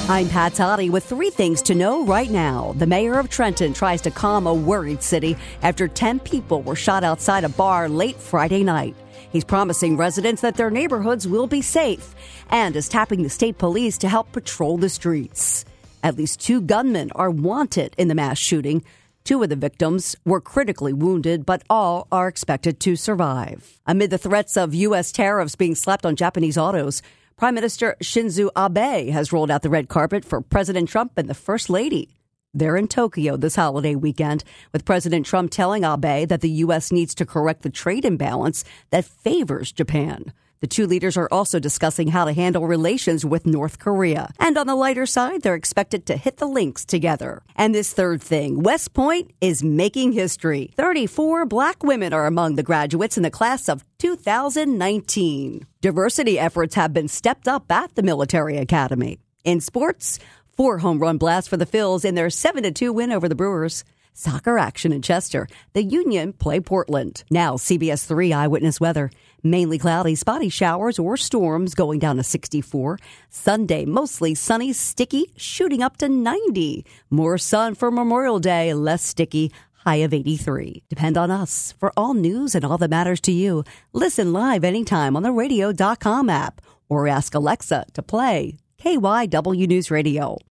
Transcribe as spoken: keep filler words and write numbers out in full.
I'm Pat Toddy with three things to know right now. The mayor of Trenton tries to calm a worried city after ten people were shot outside a bar late Friday night. He's promising residents that their neighborhoods will be safe and is tapping the state police to help patrol the streets. At least two gunmen are wanted in the mass shooting. Two of the victims were critically wounded, but all are expected to survive. Amid the threats of U S tariffs being slapped on Japanese autos, Prime Minister Shinzo Abe has rolled out the red carpet for President Trump and the First Lady. They're in Tokyo this holiday weekend, with President Trump telling Abe that the U S needs to correct the trade imbalance that favors Japan. The two leaders are also discussing how to handle relations with North Korea. And on the lighter side, they're expected to hit the links together. And this third thing, West Point is making history. thirty-four black women are among the graduates in the class of two thousand nineteen. Diversity efforts have been stepped up at the military academy. In sports, four home run blasts for the Phils in their seven to two win over the Brewers. Soccer action in Chester. The Union play Portland. Now C B S three Eyewitness Weather. Mainly cloudy, spotty showers or storms going down to sixty-four. Sunday, mostly sunny, sticky, shooting up to ninety. More sun for Memorial Day, less sticky, high of eighty-three. Depend on us for all news and all that matters to you. Listen live anytime on the radio dot com app or ask Alexa to play K Y W News Radio.